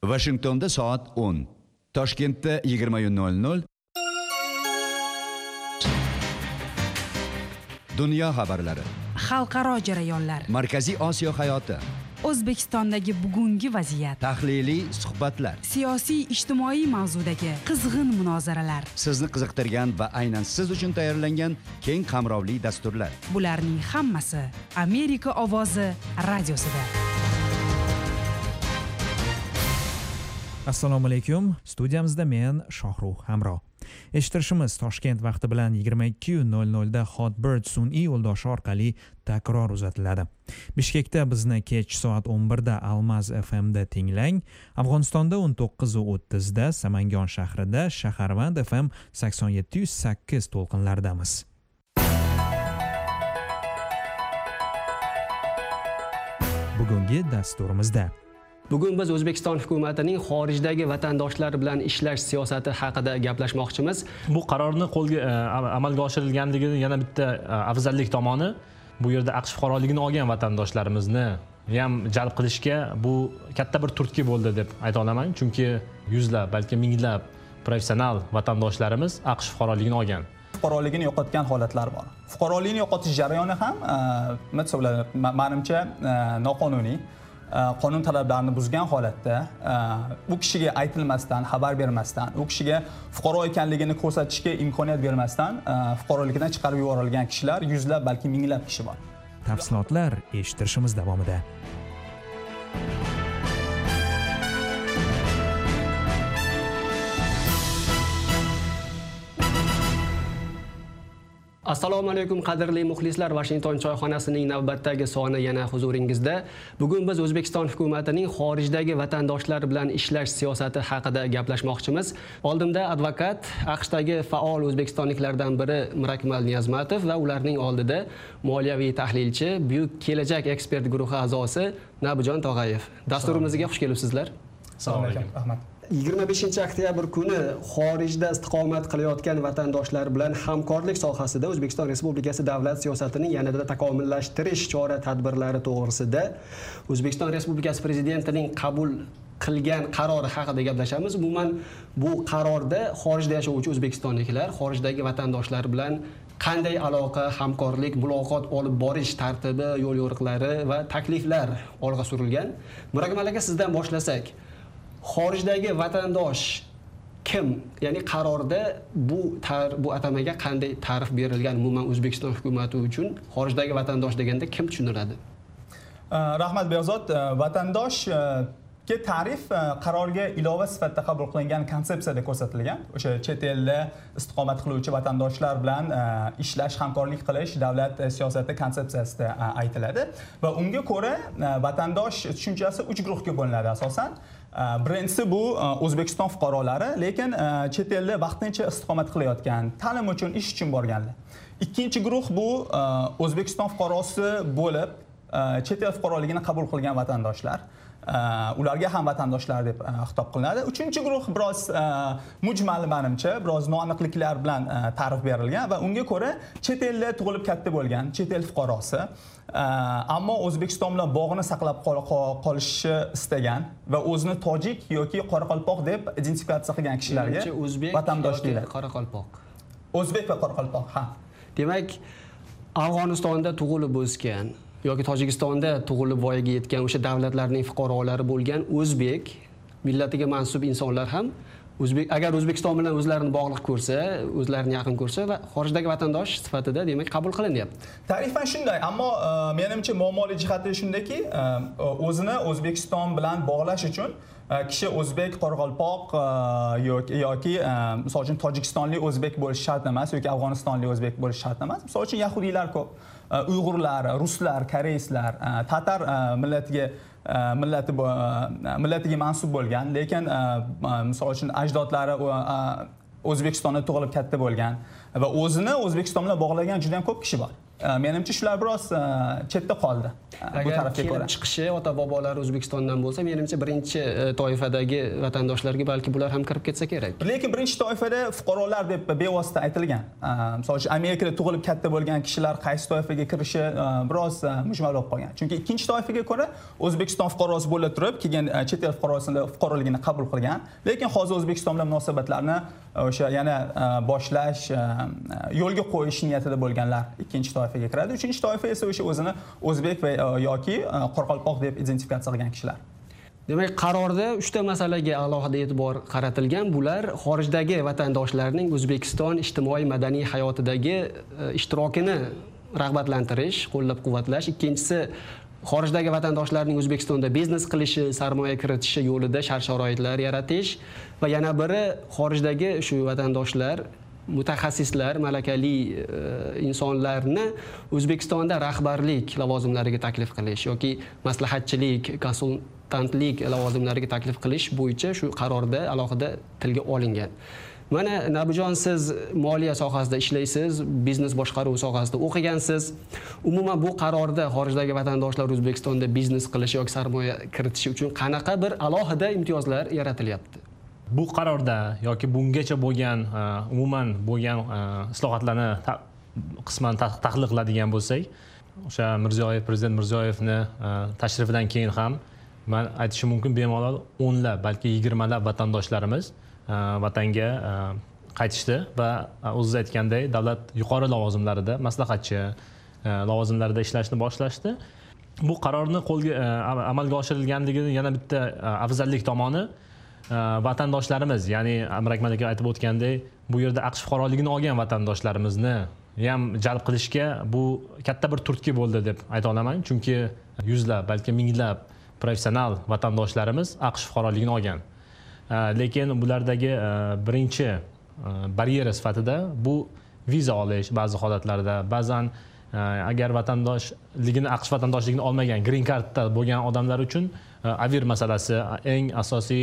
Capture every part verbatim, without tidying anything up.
Washingtonda soat o'n, Toshkentda yigirma nol nol. Dunyo xabarlari, xalqaro jarayonlar, Markaziy Osiyo hayoti, O'zbekistondagi bugungi vaziyat, tahliliy suhbatlar, siyosiy ijtimoiy mavzudagi qizg'in munozaralar, sizni qiziqtirgan va aynan siz uchun tayyorlangan keng qamrovli dasturlar. Bularning hammasi Amerika ovozi radiosida. Assalomu alaykum. Studiyamizda men Shohruh Hamro. Eshittirishimiz Toshkent vaqti bilan yigirma ikki nol nol da Hotbird sun'iy yo'ldoshi orqali takror uzatiladi. Bishkekda bizni kech soat o'n bir da Almaz F M da tinglang. Afg'onistonda o'n to'qqiz o'ttiz da, Samangon shahrida Shaharvand F M sakson yetti yuz sakkiz to'lqinlaridamiz. Bugungi dasturimizda Bugun biz O'zbekiston hukumatining xorijdagi vatandoshlar bilan ishlash siyosati haqida gaplashmoqchimiz. Bu qarorni qo'lga amalga oshirilganligini yana bitta afzallik tomoni, bu yerda AQSh fuqaroligini olgan vatandoshlarimizni ham jalb qilishga bu katta bir turtki bo'ldi deb ayta olaman, chunki yuzlab, balki minglab professional vatandoshlarimiz AQSh fuqaroligini olgan. Fuqaroligini yo'qotgan holatlar bor. Fuqaroligini yo'qotish jarayoni ham menimcha noqonuniy, qonun talablarini buzgan holatda u kishiga aytilmasdan, xabar bermasdan, u kishiga fuqaro ekanligini ko'rsatishga imkoniyat bermasdan fuqarolikdan chiqarib yuborilgan kishilar yuzlab, balki minglab kishi bor. Tafsilotlar eshittirishimiz davomida. Assalomu alaykum qadrli muxlislar, Washington choyxonasining navbatdagi soni yana huzuringizda. Bugun biz O'zbekiston hukumatining xorijdagi vatandoshlar bilan ishlash siyosati haqida gaplashmoqchimiz. Oldimda advokat, AQShdagi faol o'zbekistonliklardan biri Mirakmal Niyazmatov va ularning oldida moliyaviy tahlilchi, Buyuk kelajak ekspert guruhi a'zosi Nabijon Tog'ayev. Dasturimizga xush kelibsizlar. Assalomu alaykum. Rahmat. yigirma beshinchi oktyabr kuni xorijda istiqomat qilayotgan vatandoshlar bilan hamkorlik sohasida O'zbekiston Respublikasi davlat siyosatining yanada takomillashtirish chora-tadbirlari to'g'risida O'zbekiston Respublikasi Prezidentining qabul qilgan qarori haqida gaplashamiz. Umuman bu qarorda xorijda yashovchi o'zbekistonliklar xorijdagi vatandoshlar bilan qanday aloqa, hamkorlik, muloqot olib borish tartibi, yo'l yo'riqlari va takliflar olg'a surilgan. Mirakmal aka, sizdan boshlasak, xorijdagi vatandosh kim? Ya'ni qarorda bu tar, bu atamaga qanday ta'rif berilgan umuman O'zbekiston hukumati uchun xorijdagi vatandosh deganda kim tushuniladi? Rahmat Behzod, vatandosh ga ta'rif qarorga ilova sifatida qabul qilingan konsepsiyada ko'rsatilgan. O'sha chet elda istiqomat qiluvchi vatandoshlar bilan ishlash, hamkorlik qilish davlat siyosati konsepsiyasida aytiladi va unga ko'ra vatandosh tushunchasi uch guruhga bo'linadi asosan. Birinchisi bu O'zbekiston fuqarolari, lekin chet elda vaqtincha istiqomat qilayotgan, ta'lim uchun, ish uchun borganlar. Ikkinchi guruh bu O'zbekiston fuqarosi bo'lib, chet el fuqaroligini qabul qilgan vatandoshlar. Ularga ham vatandoshlar deb xitob qilinadi. Uchinchi guruh biroz mujmal, menimcha, biroz noaniqliklar bilan ta'rif berilgan va unga ko'ra chet elda tug'ilib katta bo'lgan chet el fuqarosi, ammo O'zbekiston bilan bog'ini saqlab qolishni istagan va o'zini tojik yoki qoraqalpoq deb identifikatsiya qilgan kishilarga vatandosh deyiladi. Qoraqalpoq. O'zbek va qoraqalpoq, ha. Demak, Afg'onistonda tug'ilib o'sgan yoki Tojikistonda tug'ilib voyaga yetgan o'sha davlatlarning fuqarolari bo'lgan o'zbek millatiga mansub insonlar ham o'zbek, agar O'zbekiston bilan o'zlarini bog'liq ko'rsa, o'zlarini yaqin ko'rsa va xorijdagi vatandosh sifatida demak qabul qilinyapti. Ta'rifan shunday, ammo menimcha muammoli jihati shundaki, o'zini O'zbekiston bilan bog'lash uchun kishi o'zbek, qoraqalpoq yoki yoki misol uchun Tojikistonlik o'zbek bo'lishi shart emas yoki Afg'onistonlik o'zbek bo'lishi shart emas. Misol uchun yahudiylar ko'p, uyg'urlar, ruslar, koreyslar, tatar millatiga millati millatiga mansub bo'lgan, lekin misol uchun ajdodlari O'zbekistonda tug'ilib katta bo'lgan va o'zini O'zbekiston bilan bog'lagan juda ham ko'p kishi bor. menimcha shular biroz chetda qoldi bu tarafga ko'ra. Kelib chiqishi ota bobolari O'zbekistondan bo'lsa, menimcha birinchi toifadagi vatandoshlarga balki bular ham kirib ketsa kerak. Lekin birinchi toifada fuqarolar deb bevosita aytilgan. Misol uchun Amerikada tug'ilib katta bo'lgan kishilar qaysi toifaga kirishi biroz mujmal bo'lib qolgan. Chunki ikkinchi toifaga ko'ra O'zbekiston fuqarosi bo'la turib, keyin chet el fuqarosini fuqaroligini qabul qilgan, lekin hozir O'zbekiston bilan munosabatlarni o'sha yana boshlash, yo'lga qo'yish niyatida bo'lganlar ikkinchi toifaga kiradi. Uchinchi toifa esa o'sha o'zini o'zbek va yoki qoraqalpoq deb identifikatsiya qilgan kishilar. Demak, qarorda uchta masalaga alohida e'tibor qaratilgan. Bular xorijdagi vatandoshlarning O'zbekiston ijtimoiy madaniy hayotidagi ishtirokini rag'batlantirish, qo'llab-quvvatlash. Ikkinchisi, xorijdagi vatandoshlarning O'zbekistonda biznes qilishi, sarmoya kiritishi yo'lida shart-sharoitlar yaratish va yana biri xorijdagi shu vatandoshlar, mutaxassislar, malakali insonlarni O'zbekistonda rahbarlik lavozimlariga taklif qilish yoki maslahatchilik, konsultantlik lavozimlariga taklif qilish bo'yicha shu qarorda alohida tilga olingan. Mana Nabijon, siz moliya sohasida ishlaysiz, biznes boshqaruvi sohasida o'qigansiz. Umuman bu qarorda xorijdagi vatandoshlar O'zbekistonda biznes qilish yoki sarmoya kiritishi uchun qanaqa bir alohida imtiyozlar yaratilyapti? Bu qarorda yoki bungacha bo'lgan umuman bo'lgan islohotlarni qisman tahlil qiladigan bo'lsak, o'sha Mirziyoyev, prezident Mirziyoyevni tashrifidan keyin ham men aytishim mumkin, bemalol o'nlab, balki yigirmalab vatandoshlarimiz vatanga qaytishdi va o'zingiz aytgandek davlat yuqori lavozimlarida, maslahatchi lavozimlarida ishlashni boshlashdi. Bu qarorni qo'lga amalga oshirilganligini yana bitta afzallik tomoni, vatandoshlarimiz, ya'ni Amir Akmal aka aytib o'tgandek, bu yerda AQSh fuqaroligini olgan vatandoshlarimizni ham jalb qilishga bu katta bir turtki bo'ldi deb ayta olaman. Chunki yuzlab, balki minglab professional vatandoshlarimiz AQSh fuqaroligini olgan. Lekin bulardagi birinchi baryera sifatida bu viza olish ba'zi holatlarda, ba'zan agar vatandoshligini, AQSh vatandoshligini olmagan, green cardda bo'lgan odamlar uchun avir masalasi eng asosiy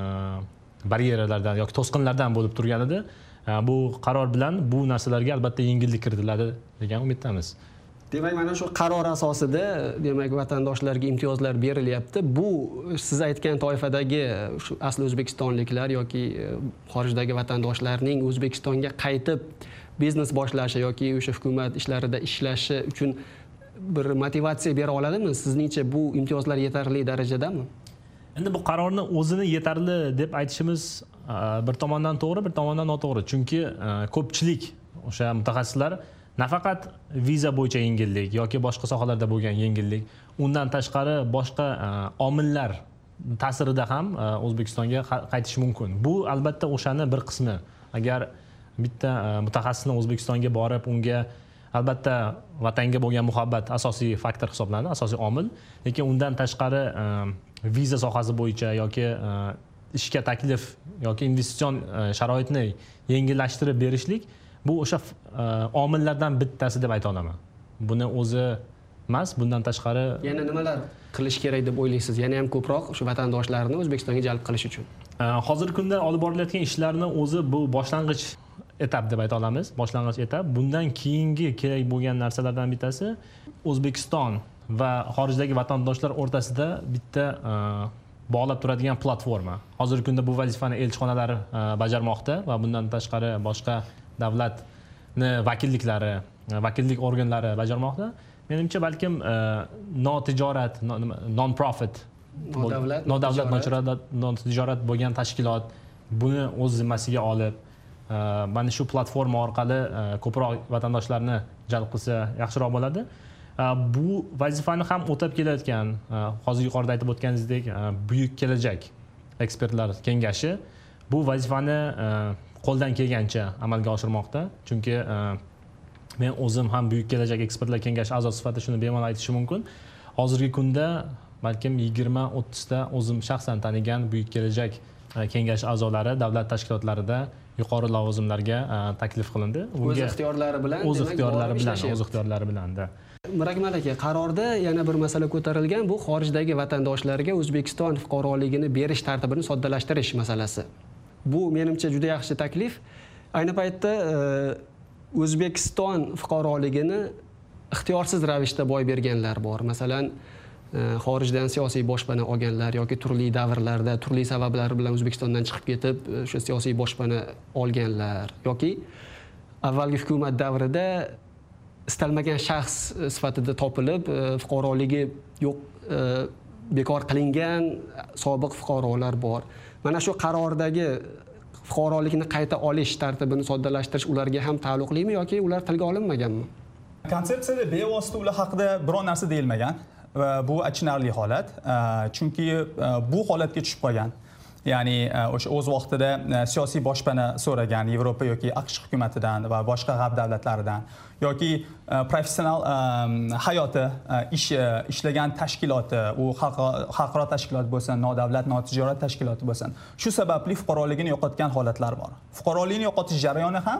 baryeralardan yoki to'sqinlardan bo'lib turgan edi. Bu qaror bilan bu narsalarga albatta yengillik kiritiladi degan umiddamiz. Demak, mana shu qaror asosida demak vatandoshlarga imtiyozlar berilyapti. Bu siz aytgan toifadagi shu asli o'zbekistonliklar yoki xorijdagi vatandoshlarning O'zbekistonga qaytib biznes boshlashi yoki o'sha hukumat ishlarida ishlashi uchun bir motivatsiya bera oladimi? Sizningcha bu imtiyozlar yetarli darajadami? Endi bu qarorni o'zini yetarli deb aytishimiz bir tomondan to'g'ri, bir tomondan noto'g'ri. Chunki ko'pchilik o'sha mutaxassislar nafaqat viza bo'yicha yengillik yoki boshqa sohalarda bo'lgan yengillik, undan tashqari boshqa omillar ta'sirida ham O'zbekistonga qaytishi mumkin. Bu albatta o'shani bir qismi. Agar bitta mutaxassisni O'zbekistonga borib, unga albatta vatanga bo'lgan muhabbat asosiy faktor hisoblanadi, asosiy omil. Lekin undan tashqari viza sohasi bo'yicha yoki ishga taklif yoki investitsion sharoitni yengillashtirib berishlik bu o'sha omillardan bittasi deb ayta olaman. Buni o'zi emas, bundan tashqari yana nimalar qilish kerak deb o'ylaysiz? Yana ham ko'proq shu vatandoshlarni O'zbekistonga jalb qilish uchun. Hozirgi kunda olib borilayotgan ishlarni o'zi bu boshlang'ich etap deb ayta olamiz. Boshlang'ich etap. Bundan keyingi kerak bo'lgan narsalardan bittasi O'zbekiston va xorijdagi vatandoshlar o'rtasida bitta bog'lab turadigan platforma. Hozirgi kunda bu vazifani elchixonalar bajarmoqda va bundan tashqari boshqa davlatni vakilliklari, vakillik organlari bajarmoqda. Menimcha balkim notijorat, non-profit, nodavlat, nodavlat, notijorat bo'lgan tashkilot buni o'z zimmasiga olib, mana shu platforma orqali ko'proq vatandoshlarni jalb qilsa yaxshiroq bo'ladi. Bu vazifani ham o'tab kelayotgan, hozir yuqorida aytib o'tganingizdek, Buyuk kelajak ekspertlar kengashi bu vazifani qo'ldan kelgancha amalga oshirmoqda. Chunki men o'zim ham Buyuk kelajak ekspertlar kengashi a'zosi sifatida shuni bemalol aytishim mumkin. Hozirgi kunda balkim yigirma o'ttiz ta o'zim shaxsan tanigan Buyuk kelajak kengashi a'zolari davlat tashkilotlarida yuqori lavozimlarga taklif qilindi. O'z ixtiyorlari bilan, o'z ixtiyorlari bilan, o'z ixtiyorlari bilan-da. Mir Akmal aka, qarorda yana bir masala ko'tarilgan, bu xorijdagi vatandoshlarga O'zbekiston fuqaroligini berish tartibini soddalashtirish masalasi. Bu menimcha juda yaxshi taklif. Ayni paytda O'zbekiston fuqaroligini ixtiyorsiz ravishda boy berganlar bor. Masalan, xorijdan siyosiy boshpana olganlar yoki turli davrlarda turli sabablar bilan O'zbekistondan chiqib ketib o'sha siyosiy boshpana olganlar yoki avvalgi hukumat davrida istalmagan shaxs sifatida topilib fuqaroligi yo'q bekor qilingan sobiq fuqarolar bor. Mana shu qarordagi fuqarolikni qayta olish tartibini soddalashtirish ularga ham taalluqlimi yoki ular tilga olinmaganmi? Konsepsiyada bevosita ular haqida biror narsa deyilmagan va bu achinarli holat. Chunki bu holatga tushib qolgan. Ya'ni o'sha o'z vaqtida siyosiy boshpana so'ragan Yevropa yoki AQSh hukumatidan va boshqa g'arb davlatlaridan yoki professional hayoti ish ishlagan tashkiloti, u xalqaro tashkilot bo'lsin, nodavlat, notijorat tashkiloti bo'lsin, shu sababli fuqaroligini yo'qotgan holatlar bor. Fuqarolikni yo'qotish jarayoni ham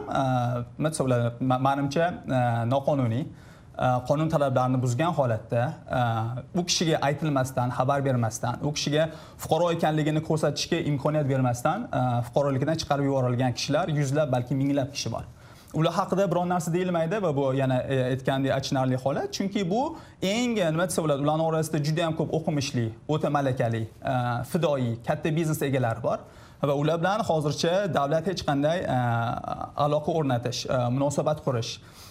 menimcha noqonuniy, qonun talablarini buzgan holatda u kishiga aytilmasdan, xabar bermasdan, u kishiga fuqaro ekanligini ko'rsatishga imkoniyat bermasdan fuqarolikdan chiqarib yuborilgan kishilar yuzlab, balki minglab kishi bor. Ular haqida biror narsa deyilmaydi va bu yana aytgandek achinarli holat, chunki bu eng nima desa bo'ladi, ularning orasida juda ham ko'p o'qimishli, o'ta malakali, fidoyi, katta biznes egalari bor. Va ular bilan hozircha davlat hech qanday aloqa o'rnatish, munosabat qurish,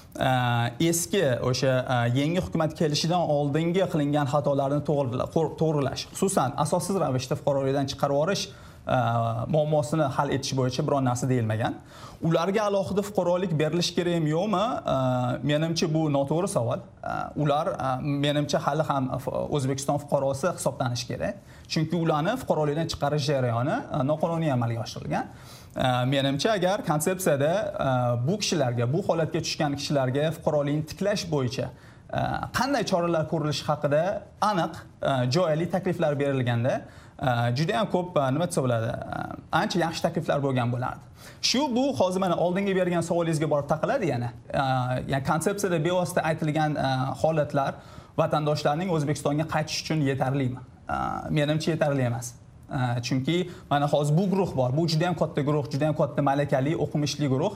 eski o'sha yangi hukumat kelishidan oldingi qilingan xatolarni to'g'rilash, xususan asossiz ravishda fuqarolikdan chiqarib yuborish muammosini hal etish bo'yicha biror narsa deyilmagan. Ularga alohida fuqarolik berilishi kerakmi yo'qmi? Menimcha bu noto'g'ri savol. Ular menimcha hali ham O'zbekiston fuqarosi hisoblanishi kerak. Chunki ularni fuqarolikdan chiqarish jarayoni noqonuniy amalga oshirilgan. Menimcha agar konsepsiyada bu kishilarga, bu holatga tushgan kishilarga fuqarolikni tiklash bo'yicha qanday choralar ko'rilishi haqida aniq, jo'yali takliflar berilganda juda ham ko'p nima desa bo'ladi, ancha yaxshi takliflar bo'lgan bo'lardi. Shu bu hozir mana oldingi bergan savolingizga borib taqaladi yana. Ya'ni konsepsiyada bevosita aytilgan holatlar vatandoshlarning O'zbekistonga qaytish uchun yetarlimi? Menimcha yetarli emas. Chunki mana hozir bu guruh bor. Bu juda ham katta guruh, juda ham katta malakali, o'qimishli guruh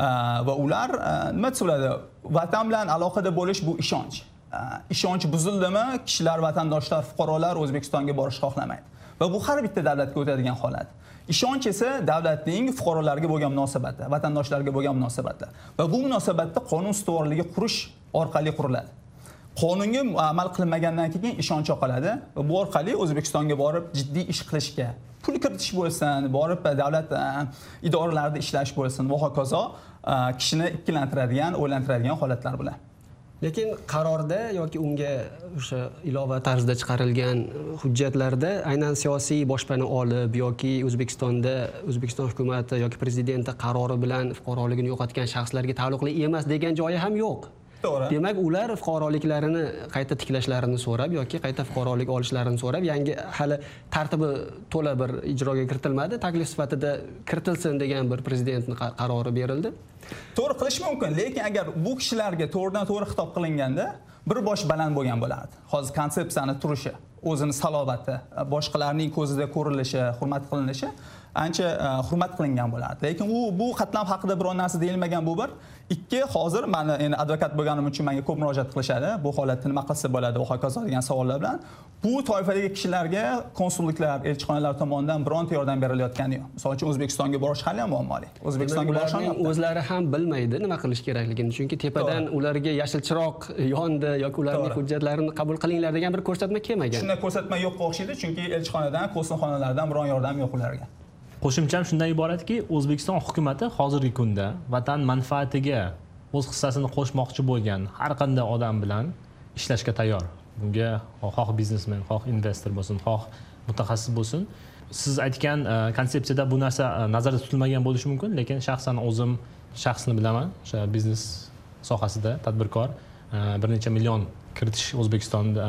va ular nima desa bo'ladi, vatan bilan aloqada bo'lish bu ishonch. Ishonch buzildimi, kishilar, vatandoshlar, fuqarolar O'zbekistonga borishni xohlamaydi. Va bu har bitta davlatga o'tadigan holat. Ishonch esa davlatning fuqarolarga bo'lgan munosabati, vatandoshlarga bo'lgan munosabati. Va bu munosabatda qonun ustuvorligi qurish orqali quriladi. Qonunga amal qilinmagandan keyin ishonch yo'qoladi va bu orqali O'zbekistonga borib jiddiy ish qilishga, pul kiritish bo'lsin, borib davlat idoralarida ishlash bo'lsin va hokazo kishini ikkilantiradigan, o'ylantiradigan holatlar bilan. Lekin qarorda yoki unga o'sha ilova tarzda chiqarilgan hujjatlarda aynan siyosiy boshpana olib yoki O'zbekistonda O'zbekiston hukumati yoki prezidenti qarori bilan fuqaroligini yo'qotgan shaxslarga taalluqli emas degan joyi ham yo'q. To'g'ri. Demak, ular fuqaroliklarini qayta tiklashlarini so'rab yoki qayta fuqarolik olishlarini so'rab, yangi hali tartibi to'la bir ijroga kiritilmadi, taklif sifatida kiritilsin degan bir prezidentning qarori berildi. To'g'ri qilish mumkin, lekin agar bu kishilarga to'g'ridan to'g'ri xitob qilinganda bir bosh baland bo'lgan bo'lardi. Hozir konsepsiyani turishi, o'zini salovati, boshqalarning ko'zida ko'rilishi, hurmat qilinishi ancha hurmat qilingan bo'lardi. Lekin u bu qatlam haqida biror narsa deyilmagan bu bir. Ikki, hozir meni endi advokat bo'lganim uchun menga ko'p murojaat qilishadi. Bu holatni nima qilsa bo'ladi va hokazo degan savollar bilan. Bu toifadagi kishilarga konsulliklar, elchixonalar tomonidan bironta yordam berilayotgani yo'q. Misol uchun O'zbekistonga borish hali ham muammoli. O'zbekistonga borish ham o'zlari ham bilmaydi nima qilish kerakligini. Chunki tepadan ularga yashil chiroq yondi yoki ularning hujjatlarini qabul qilinglar degan bir ko'rsatma kelmagan. Shunday ko'rsatma yo'q o'xshaydi, chunki elchixonadan, konsulxonalardan biron yordam yo'q ularga. Qo'shimcham shundan iboratki, O'zbekiston hukumatı hozirgi kunda vatan manfaatiga o'z hissasini qo'shmoqchi bo'lgan har qanday odam bilan ishlashga tayyor. Bunga xoh biznesmen, xoh investor bo'lsin, xoh mutaxassis bo'lsin. Siz aytgan konsepsiyada bu narsa nazarda tutilmagan bo'lishi mumkin, lekin shaxsan o'zim shaxsni bilaman, o'sha biznes sohasida tadbirkor bir necha million kiritish O'zbekistonda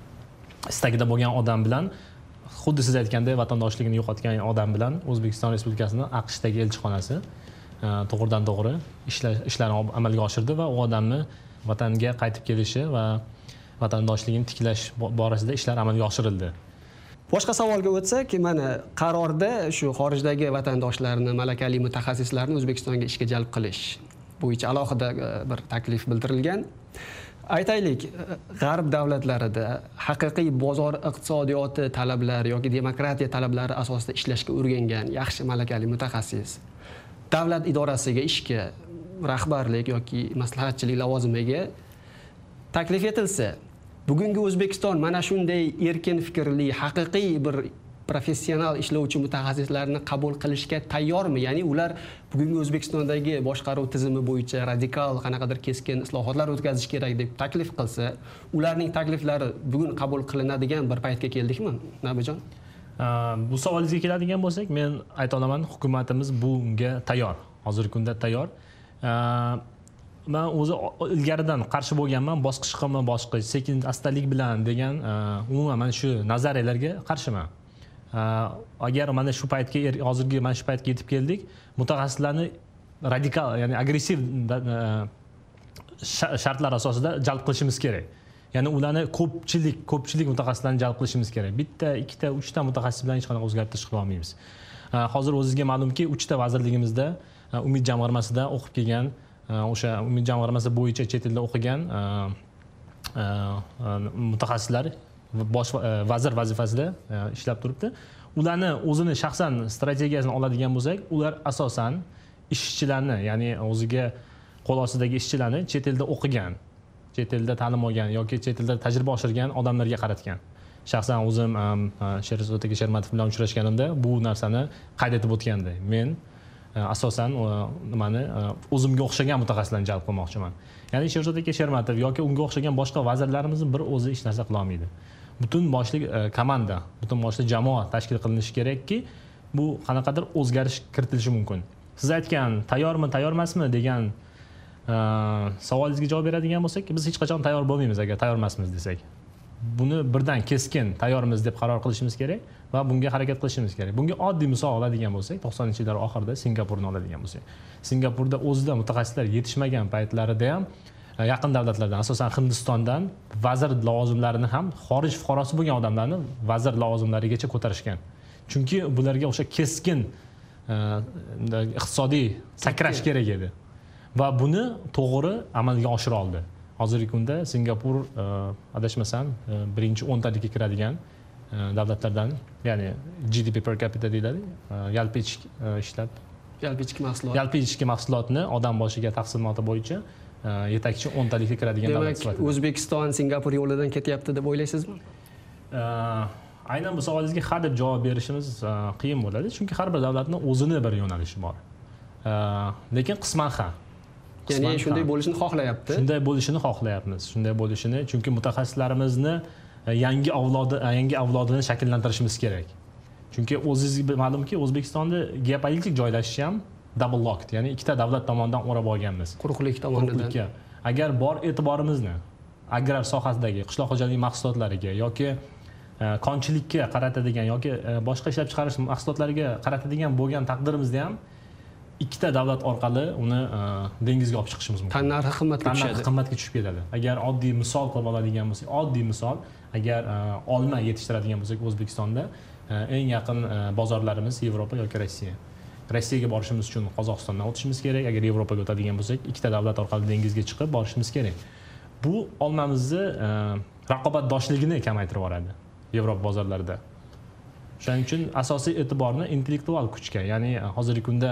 istagida bo'lgan odam bilan, xuddi siz aytgandek vatandoshligini yo'qotgan odam bilan O'zbekiston Respublikasining AQShdagi elchixonasi to'g'ridan to'g'ri ishlarni amalga oshirdi va u odamni vatanga qaytib kelishi va vatandoshligini tiklash borasida ishlar amalga oshirildi. Boshqa savolga o'tsak, mana qarorda shu xorijdagi vatandoshlarni, malakali mutaxassislarni O'zbekistonga ishga jalb qilish bo'yicha alohida bir taklif bildirilgan. aytaylik, g'arb davlatlarida haqiqiy bozor iqtisodiyoti talablari yoki demokratiya talablari asosida ishlashga o'rgangan yaxshi malakali mutaxassis davlat idorasiga ishga rahbarlik yoki maslahatchilik lavozimiga taklif etilsa, bugungi O'zbekiston mana shunday erkin fikrli, haqiqiy bir professional ishlovchi mutaxassislarni qabul qilishga tayyormi? Ya'ni ular bugungi O'zbekistondagi boshqaruv tizimi bo'yicha radikal, qanaqadir keskin islohotlar o'tkazish kerak deb taklif qilsa, ularning takliflari bugun qabul qilinadigan bir paytga keldikmi, Nabijon? Bu savolingizga keladigan bo'lsak, men ayta olaman, hukumatimiz bunga tayyor. Hozirgi kunda tayyor. Men o'zi ilgaridan qarshi bo'lganman, bosqich qilma bosqich, sekin astalik bilan degan umuman mana shu nazariyalarga qarshiman. Agar mana shu paytga hozirgi mana shu paytga yetib keldik, mutaxassislarni radikal, ya'ni agressiv shartlar asosida jalb qilishimiz kerak. Ya'ni ularni ko'pchilik, ko'pchilik mutaxassislarni jalb qilishimiz kerak. Bitta, ikkita, uchta mutaxassis bilan hech qanaqa o'zgartirish qila olmaymiz. Hozir o'zingizga ma'lumki, uchta vazirligimizda Umid jamg'armasida o'qib kelgan, o'sha Umid jamg'armasi bo'yicha chet elda o'qigan mutaxassislar bosh vazir vazifasida ishlab turibdi. Ularni o'zini shaxsan strategiyasini oladigan bo'lsak, ular asosan ishchilarni, ya'ni o'ziga qo'l ostidagi ishchilarni chet elda o'qigan, chet elda ta'lim olgan yoki chet elda tajriba oshirgan odamlarga qaratgan. Shaxsan o'zim Sherzod aka Shermatov bilan uchrashganimda bu narsani qayd etib o'tgandi. Men asosan nimani o'zimga o'xshagan mutaxassislarni jalb qilmoqchiman. Ya'ni Sherzod aka Shermatov yoki unga o'xshagan boshqa vazirlarimiz bir o'zi hech narsa qila olmaydi. Butun boshli komanda, butun boshli jamoa tashkil qilinishi kerakki, bu qanaqadir o'zgarish kiritilishi mumkin. Siz aytgan tayyormi, tayyor emasmi degan savolingizga javob beradigan bo'lsak, biz hech qachon tayyor bo'lmaymiz agar tayyor emasmiz desak. Buni birdan keskin tayyormiz deb qaror qilishimiz kerak va bunga harakat qilishimiz kerak. Bunga oddiy misol oladigan bo'lsak, to'qsoninchi yillar oxirida Singapurni oladigan bo'lsak. Singapurda o'zida mutaxassislar yetishmagan paytlarida ham yaqin davlatlardan, asosan Hindistondan vazir lavozimlarini ham xorij fuqarosi bo'lgan odamlarni vazir lavozimlarigacha ko'tarishgan. Chunki bularga o'sha keskin iqtisodiy sakrash kerak edi. Va buni to'g'ri amalga oshira oldi. Hozirgi kunda Singapur adashmasam birinchi o'ntalikka kiradigan davlatlardan, ya'ni G D P per capita deyiladi, yalpi ichki ishlab, yalpi ichki mahsulot. Yalpi ichki mahsulotni odam boshiga taqsimoti bo'yicha yetakchi o'ntalikka kiradigan davlat sifatida. Demak, O'zbekiston Singapur yo'lidan ketyapti deb o'ylaysizmi? Aynan bu savolingizga ha deb javob berishimiz qiyin bo'ladi, chunki har bir davlatning o'zini bir yo'nalishi bor. Lekin qisman ha. Ya'ni shunday bo'lishini xohlayapti. Shunday bo'lishini xohlayapmiz. Shunday bo'lishini, chunki mutaxassislarimizni yangi avlodi, yangi avlodini shakllantirishimiz kerak. Chunki o'zingizga ma'lumki, O'zbekistonda geopolitik joylashish ham double locked, ya'ni ikkita davlat tomonidan o'rab olganmiz. Quruqlik tomonidan. Agar bor e'tiborimizni agrar sohasidagi qishloq xo'jaligi mahsulotlariga yoki konchilikka qaratadigan yoki boshqa ishlab chiqarish mahsulotlariga qaratadigan bo'lgan taqdirimizda ham ikkita davlat orqali uni dengizga olib chiqishimiz mumkin. Tan narxi qimmatga tushadi. Tan narxi qimmatga tushib ketadi. Agar oddiy misol qilib oladigan bo'lsak, oddiy misol, agar olma yetishtiradigan bo'lsak O'zbekistonda eng yaqin bozorlarimiz Yevropa yoki Rossiya. Rossiyaga borishimiz uchun Qozog'istondan o'tishimiz kerak. Agar Yevropaga o'tadigan bo'lsak, ikkita davlat orqali dengizga chiqib borishimiz kerak. Bu olmamizni raqobatdoshligini kamaytirib yuboradi Yevropa bozorlarida. Shuning uchun asosiy e'tiborni intellektual kuchga, ya'ni hozirgi kunda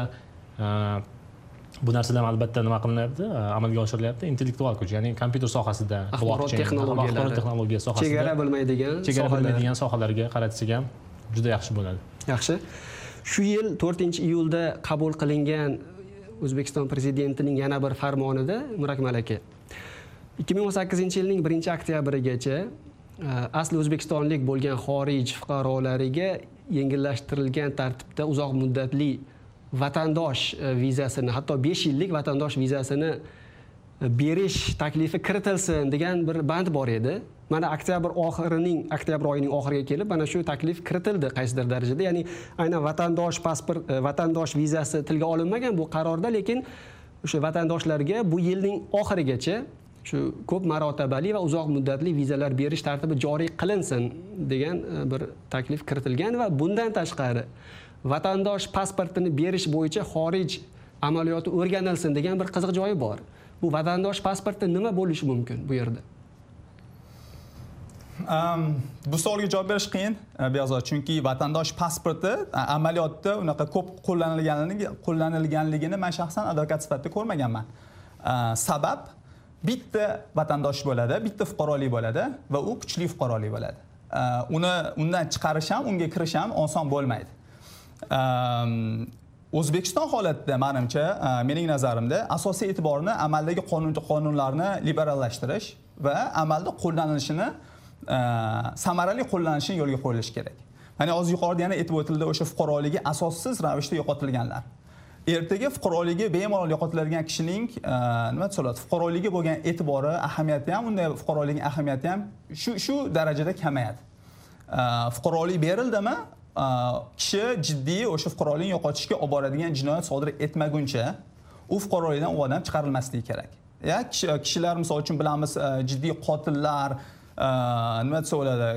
bu narsalar albatta nima qilinyapti, amalga oshirilyapti, intellektual kuch, ya'ni kompyuter sohasida, blockchain, axborot texnologiya sohasida, chegara bilmaydigan, chegara bilmaydigan sohalarga qaratsak ham juda yaxshi bo'ladi. Yaxshi. Shu yil to'rtinchi iyulda qabul qilingan O'zbekiston prezidentining yana bir farmonida Murakmal aka ikki ming o'n sakkizinchi yilning birinchi oktyabrigacha asli o'zbekistonlik bo'lgan xorij fuqarolariga yengillashtirilgan tartibda uzoq muddatli vatandosh vizasini, hatto besh yillik vatandosh vizasini berish taklifi kiritilsin degan bir band bor edi. Mana oktyabr oxirining, oktyabr oyining oxiriga kelib mana shu taklif kiritildi qaysidir darajada. Ya'ni aynan vatandosh pasport, vatandosh vizasi tilga olinmagan bu qarorda, lekin o'sha vatandoshlarga bu yilning oxirigacha shu ko'p marotabali va uzoq muddatli vizalar berish tartibi joriy qilinsin degan bir taklif kiritilgan va bundan tashqari vatandosh pasportini berish bo'yicha xorij amaliyoti o'rganilsin degan bir qiziq joyi bor. bu vatandosh pasporti nima bo'lishi mumkin bu yerda? Um, bu savolga javob berish qiyin, Behzod, chunki vatandosh pasporti amaliyotda unaqa ko'p qo'llanilganligini qo'llanilganligini men shaxsan advokat sifatida ko'rmaganman. Uh, sabab bitta vatandosh bo'ladi, bitta fuqarolik bo'ladi va u kuchli fuqarolik bo'ladi. Uh, uni undan chiqarish ham, unga kirish ham oson bo'lmaydi. Um, O'zbekiston holatida menimcha, uh, mening nazarimda asosiy e'tiborni amaldagi qonun qonunlarni liberallashtirish va amalda qo'llanilishini samarali qo'llanishini yo'lga qo'yilishi kerak. Mana hozir yuqorida yana aytib o'tildi, o'sha fuqaroligi asossiz ravishda yo'qotilganlar. Ertaga fuqaroligi bemalol yo'qotiladigan kishining nima desaladi, fuqaroligiga bo'lgan e'tibori, ahamiyati ham, unday fuqarolikning ahamiyati ham shu shu darajada kamayadi. Fuqarolik berildimi, kishi jiddiy o'sha fuqarolikni yo'qotishga olib boradigan jinoyat sodir etmaguncha u fuqarolikdan u odam chiqarilmasligi kerak. Ya kishilar misol uchun bilamiz, jiddiy qotillar, nima desa bo'ladi,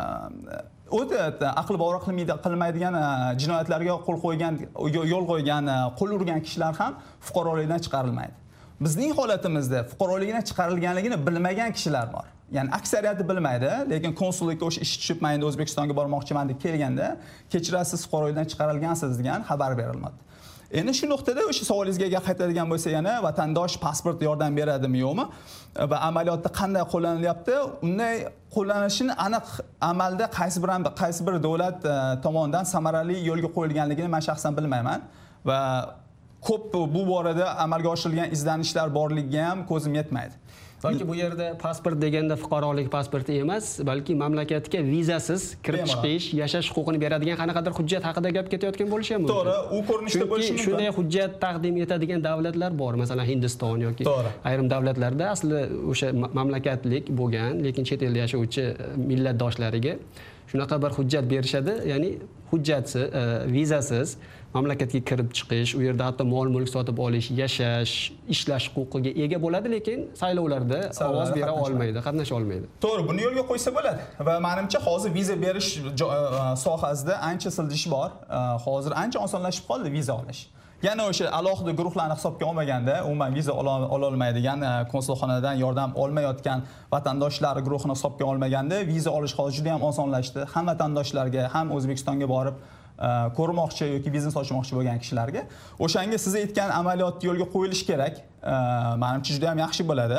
o'ta aql bovar qilmaydigan jinoyatlarga qo'l qo'ygan, yo'l qo'ygan, qo'l urgan kishilar ham fuqarolikdan chiqarilmaydi. Bizning holatimizda fuqarolikdan chiqarilganligini bilmagan kishilar bor. Ya'ni aksariyati bilmaydi, lekin konsullikka o'sha ish tushib, men O'zbekistonga bormoqchiman deb kelganda, kechirasiz, fuqarolikdan chiqarilgansiz degan xabar berilmoqda. Endi shu nuqtada o'sha savolingizga qaytadigan bo'lsa, yana vatandosh pasport yordam beradimi yo'qmi va amaliyotda qanday qo'llanilyapti, unday qo'llanishini aniq amalda qaysi bir qaysi bir davlat tomonidan samarali yo'lga qo'yilganligini men shaxsan bilmayman va ko'p bu borada amalga oshirilgan izlanishlar borligiga ham ko'zim yetmaydi. Balki bu yerda pasport deganda fuqarolik pasporti emas, balki mamlakatga vizasiz kirib chiqish, yashash huquqini beradigan qanaqadir hujjat haqida gap ketayotgan bo'lishi ham mumkin. To'g'ri, u ko'rinishda bo'lishi mumkin. Shunday hujjat taqdim etadigan davlatlar bor, masalan Hindiston yoki ayrim davlatlarda asli o'sha mamlakatlik bo'lgan, lekin chet elda yashovchi millatdoshlariga shunaqa bir hujjat berishadi, ya'ni hujjatsiz, vizasiz mamlakatga kirib chiqish, u yerda hatto mol mulk sotib olish, yashash, ishlash huquqiga ega bo'ladi, lekin saylovlarda ovoz bera olmaydi, qatnasha olmaydi. To'g'ri, buni yo'lga qo'ysa bo'ladi. Va menimcha hozir viza berish sohasida ancha siljish bor. Hozir ancha osonlashib qoldi viza olish. Yana o'sha alohida guruhlarni hisobga olmaganda, umuman viza ola olmaydigan, konsulxonadan yordam olmayotgan vatandoshlar guruhini hisobga olmaganda, viza olish hozir juda ham osonlashdi. Ham vatandoshlarga, ham O'zbekistonga borib ko'rmoqchi yoki biznes ochmoqchi bo'lgan kishilarga o'shanga siz aytgan amaliyot yo'lga qo'yilishi kerak. Menimcha juda ham yaxshi bo'ladi.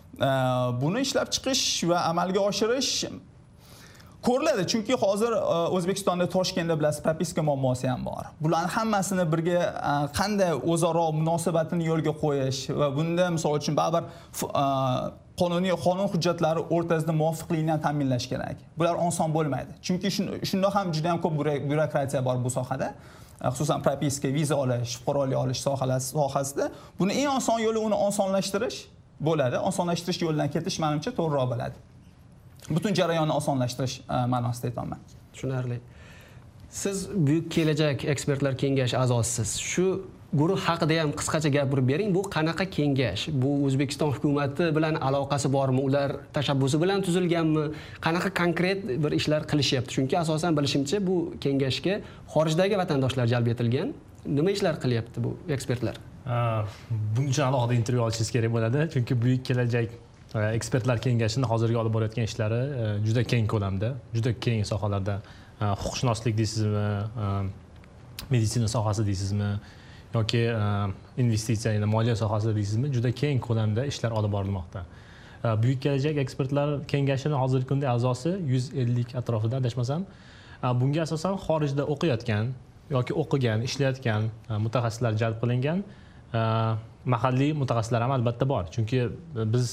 Buni ishlab chiqish va amalga oshirish ko'riladi, chunki hozir O'zbekistonda Toshkentda bilasiz, propiska muammosi ham bor. Bularning hammasini birga qanday o'zaro munosabatini yo'lga qo'yish va bunda misol uchun baribir qonuniy qonun hujjatlari o'rtasida muvofiqlikni ta'minlash kerak. Bular oson bo'lmaydi. Chunki shunda ham juda ham ko'p byurokratiya bor bu sohada. Xususan propiska, viza olish, fuqarolik olish sohasida. Buni eng oson yo'li uni osonlashtirish bo'ladi. Osonlashtirish yo'lidan ketish menimcha to'g'riroq bo'ladi. Butun jarayonni osonlashtirish ma'nosida aytaman. Tushunarli. Siz Buyuk kelajak ekspertlar kengashi a'zosisiz. Shu guruh haqida ham qisqacha gapirib bering. Bu qanaqa kengash? Bu O'zbekiston hukumati bilan aloqasi bormi? Ular tashabbusi bilan tuzilganmi? Qanaqa konkret bir ishlar qilishyapti? Chunki asosan bilishimcha bu kengashga xorijdagi vatandoshlar jalb etilgan. Nima ishlar qilyapti bu ekspertlar? Buning uchun alohida intervyu olishingiz kerak bo'ladi. Chunki Buyuk kelajak ekspertlar kengashining hozirgi olib borayotgan ishlari juda keng ko'lamda, juda keng sohalarda, huquqshunoslik deysizmi, meditsina sohasi deysizmi yoki investitsiya, ya'ni moliya sohasida deysizmi, juda keng ko'lamda ishlar olib borilmoqda. Buyuk kelajak ekspertlar kengashining hozirgi kunda a'zosi yuz ellik atrofida adashmasam, bunga asosan xorijda o'qiyotgan yoki o'qigan, ishlayotgan mutaxassislar jalb qilingan, mahalliy mutaxassislar ham albatta bor. Chunki biz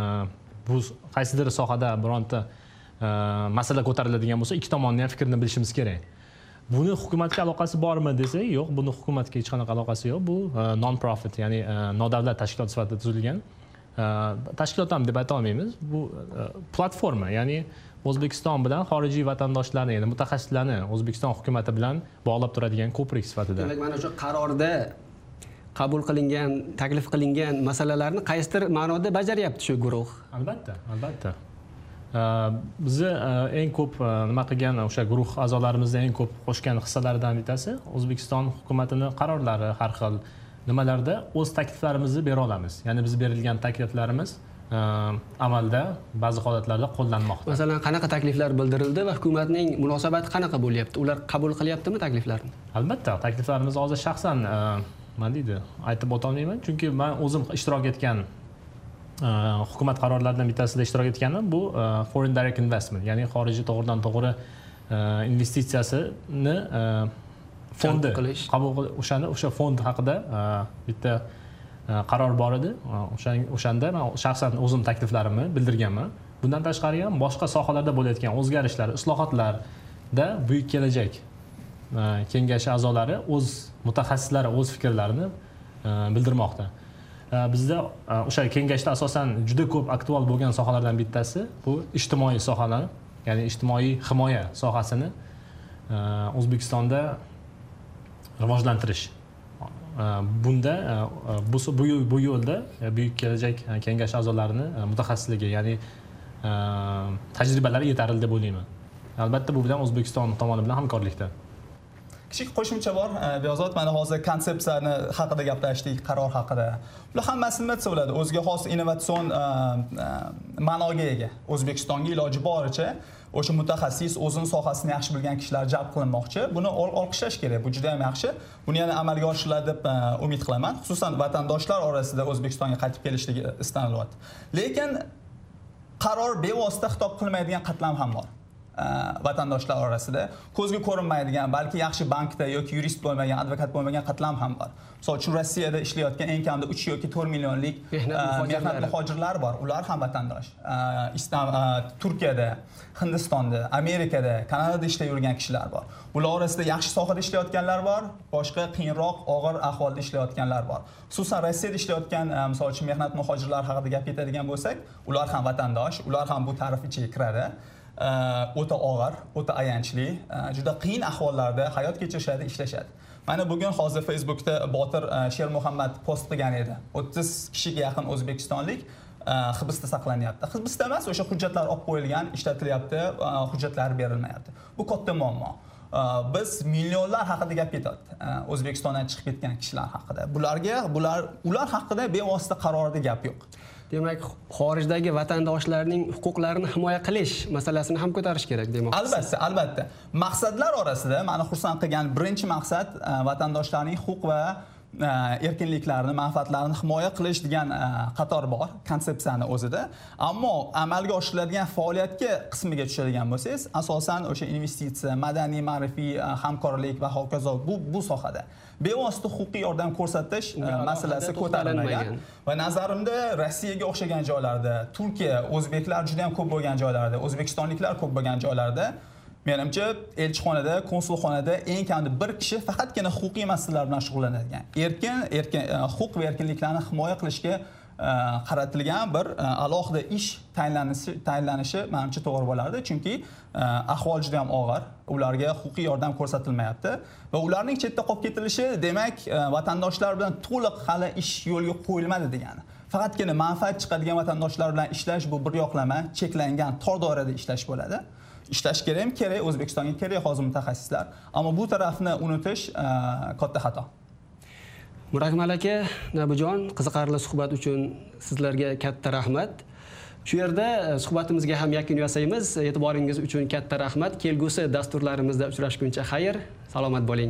bu qaysidir sohada bironta masala ko'tariladigan bo'lsa, ikki tomonni ham fikrini bilishimiz kerak. Buni hukumatga aloqasi bormi desak, yo'q, buni hukumatga hech qanaqa aloqasi yo'q. Bu non profit, ya'ni nodavlat tashkilot sifatida tuzilgan. Tashkilot ham deb ayta olmaymiz. Bu platforma, ya'ni O'zbekiston bilan xorijiy vatandoshlarni, ya'ni mutaxassislarni O'zbekiston hukumati bilan bog'lab turadigan ko'prik sifatida. Demak, mana shu qarorda qabul qilingan, taklif qilingan masalalarni qaysidir ma'noda bajaryapti shu guruh. Albatta, albatta. Bizni eng ko'p nima qilgan o'sha guruh a'zolarimizning eng ko'p qo'shgan hissalaridan bittasi O'zbekiston hukumatining qarorlari, har xil nimalarda o'z takliflarimizni bera olamiz. Ya'ni biz berilgan takliflarimiz amalda ba'zi holatlarda qo'llanmoqda. Masalan, qanaqa takliflar bildirildi va hukumatning munosabati qanaqa bo'lyapti? Ular qabul qilyaptimi takliflarni? Albatta, takliflarimizni hozir shaxsan nima deydi, aytib o'tolmayman, chunki men o'zim ishtirok etgan hukumat qarorlaridan bittasida ishtirok etganim bu foreign direct investment, ya'ni xorijiy to'g'ridan to'g'ri investitsiyasini fondi qabul o'shani o'sha fond haqida bitta qaror bor edi. O'shanda men shaxsan o'zim takliflarimni bildirganman. Bundan tashqari ham boshqa sohalarda bo'layotgan o'zgarishlar, islohotlarda Buyuk kelajak kengashi a'zolari o'z mutaxassislari o'z fikrlarini bildirmoqda. Bizda o'sha kengashda asosan juda ko'p aktual bo'lgan sohalardan bittasi bu ijtimoiy sohalar, ya'ni ijtimoiy himoya sohasini O'zbekistonda rivojlantirish. Bunda bu bu yo'lda Buyuk kelajak kengashi a'zolarining mutaxassisligi, ya'ni tajribalari yetarli deb o'ylayman. Albatta bu bilan O'zbekiston tomoni bilan hamkorlikda. Kichik qo'shimcha bor. Beyozod, mana hozir konsepsiyani haqida gaplashdik, qaror haqida. Bular hammasi nima desa bo'ladi? O'ziga xos innovatsion ma'noga ega. O'zbekistonga iloji boricha o'sha mutaxassis, o'zining sohasini yaxshi bilgan kishilar jalb qilinmoqchi. Buni olqishlash kerak. Bu juda ham yaxshi. Buni yana amalga oshiriladi deb umid qilaman. Xususan vatandoshlar orasida O'zbekistonga qaytib kelishligi istanilyapti. Lekin qaror bevosita xitob qilmaydigan qatlam ham bor. Vatandoshlar orasida ko'zga ko'rinmaydigan, balki yaxshi bankda yoki yurist bo'lmagan, advokat bo'lmagan qatlam ham bor. Misol uchun Rossiyada ishlayotgan eng kamida uch yoki to'rt millionlik mehnat muhojirlari bor. Ular ham vatandosh. Turkiyada, Hindistonda, Amerikada, Kanadada ishlab yurgan kishilar bor. Ular orasida yaxshi sohada ishlayotganlar bor, boshqa qiyinroq, og'ir ahvolda ishlayotganlar bor. Xususan Rossiyada ishlayotgan, misol uchun mehnat muhojirlari haqida gap ketadigan bo'lsak, ular ham vatandosh, ular ham bu ta'rif ichiga kiradi. O'ta og'ir, o'ta ayanchli, juda qiyin ahvollarda hayot kechirishadi, ishlashadi. Mana bugun hozir Facebookda Botir Shermuhammad post qilgan edi. o'ttiz kishiga yaqin o'zbekistonlik hibsda saqlanyapti. Hibsda emas, o'sha hujjatlar olib qo'yilgan, ishlatilyapti, hujjatlari berilmayapti. Bu katta muammo. Biz millionlar haqida gap ketyapti. O'zbekistondan chiqib ketgan kishilar haqida. Bularga, bular ular haqida bevosita qarorda gap yo'q. Demak, xorijdagi vatandoshlarning huquqlarini himoya qilish masalasini ham ko'tarish kerak demoqchisiz. Albatta, albatta. Maqsadlar orasida meni xursand qilgan birinchi maqsad vatandoshlarning huquq va erkinliklarini, manfaatlarini himoya qilish degan qator bor konsepsiyani o'zida. Ammo amalga oshiriladigan faoliyatga qismiga tushadigan bo'lsangiz, asosan o'sha investitsiya, madaniy, ma'rifiy hamkorlik va hokazo bu bu sohada bevosita huquqiy yordam ko'rsatish masalasi ko'tarilmagan. Va nazarimda Rossiyaga o'xshagan joylarda, Turkiya, o'zbeklar juda ham ko'p bo'lgan joylarda, o'zbekistonliklar ko'p bo'lgan joylarda menimcha elchixonada, konsulxonada eng kamida bir kishi faqatgina huquqiy masalalar bilan shug'ullanadigan. Erkin, erkin huquq va erkinliklarni himoya qilishga qaratilgan bir alohida ish tayinlanishi tayinlanishi menimcha to'g'ri bo'lardi, chunki ahvol juda ham og'ir, ularga huquqiy yordam ko'rsatilmayapti va ularning chetda qolib ketilishi demak vatandoshlar bilan to'liq hali ish yo'lga qo'yilmadi degani. Faqatgina manfaat chiqadigan vatandoshlar bilan ishlash bu bir yoqlama, cheklangan tor doirada ishlash bo'ladi. Ishlash kerak, kerak, O'zbekistonga kerak hozir mutaxassislar, ammo bu tarafni unutish katta xato. Murakmal aka, Nabijon, qiziqarli suhbat uchun sizlarga katta rahmat. Shu yerda suhbatimizga ham yakun yasaymiz. E'tiboringiz uchun katta rahmat. Kelgusi dasturlarimizda uchrashguncha xayr, salomat bo'ling.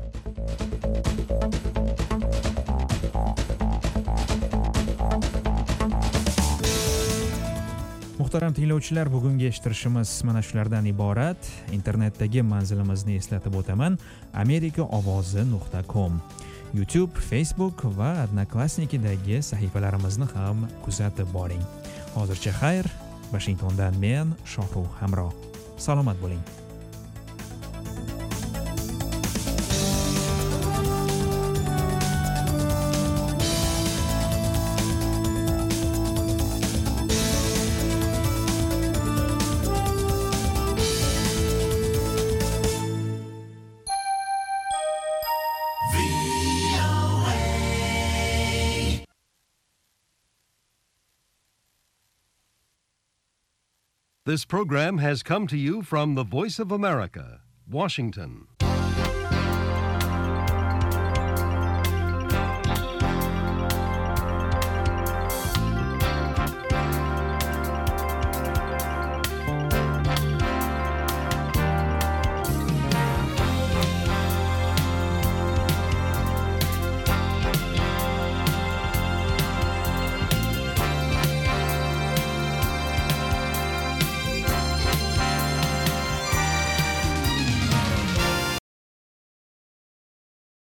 Muhtaram tinglovchilar, bugungi eshittirishimiz mana shulardan iborat. Internetdagi manzilimizni eslatib o'taman: amerika ovozi nuqta com. YouTube, Facebook va Odnoklassnikidagi sahifalarimizni ham kuzatib boring. Hozircha xayr, Washingtondan men Shohrux Hamro. Salomat bo'ling. This program has come to you from the Voice of America, Washington.